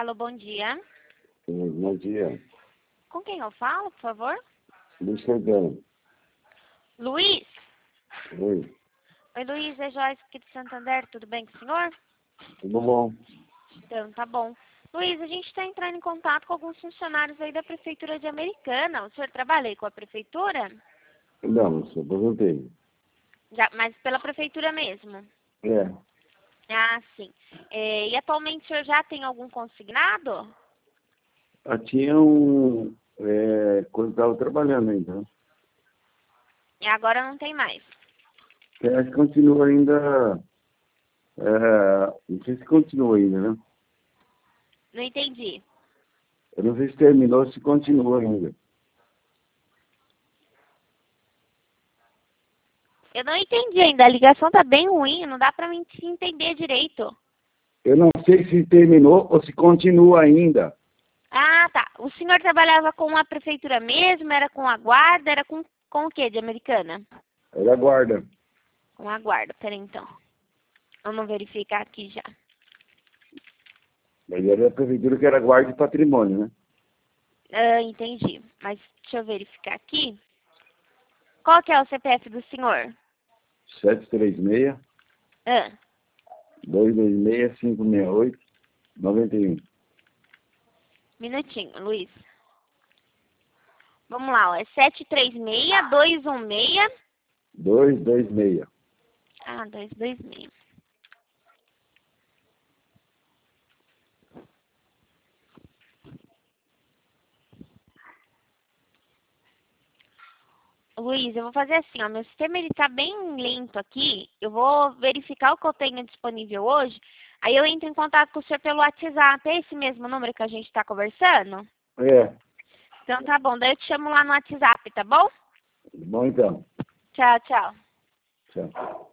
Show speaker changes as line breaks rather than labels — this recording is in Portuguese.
Alô, bom dia.
Bom dia.
Com quem eu falo, por favor?
Luiz Santana.
Luiz?
Oi.
Oi, Luiz, é Joyce aqui de Santander, tudo bem com o senhor?
Tudo bom?
Então, tá bom. Luiz, a gente está entrando em contato com alguns funcionários aí da Prefeitura de Americana. O senhor trabalha aí com a Prefeitura?
Não, só aposentei.
Já, mas pela Prefeitura mesmo?
É.
Ah, sim. E atualmente o senhor já tem algum consignado?
Tinha quando estava trabalhando ainda. Né?
E agora não tem mais.
Acho que continua ainda. Não sei se continua ainda, né?
Não entendi.
Eu não sei se terminou, se continua ainda.
Eu não entendi ainda, a ligação tá bem ruim, não dá pra mim te entender direito.
Eu não sei se terminou ou se continua ainda.
Ah, tá. O senhor trabalhava com a prefeitura mesmo? Era com a guarda? Era com o quê de Americana?
Era guarda.
Com a guarda, peraí então. Vamos verificar aqui já.
Mas era a prefeitura que era guarda de patrimônio, né?
Ah, entendi. Mas deixa eu verificar aqui. Qual que é o CPF do senhor?
736
Ah,
226 568 91.
minutinho, Luiz. Vamos lá, ó. É 736-216.
226.
Ah, 226. Luiz, eu vou fazer assim, ó, meu sistema ele tá bem lento aqui, eu vou verificar o que eu tenho disponível hoje, aí eu entro em contato com o senhor pelo WhatsApp, é esse mesmo número que a gente tá conversando?
É.
Então tá bom, daí eu te chamo lá no WhatsApp, tá bom?
Bom, então.
Tchau, tchau.
Tchau.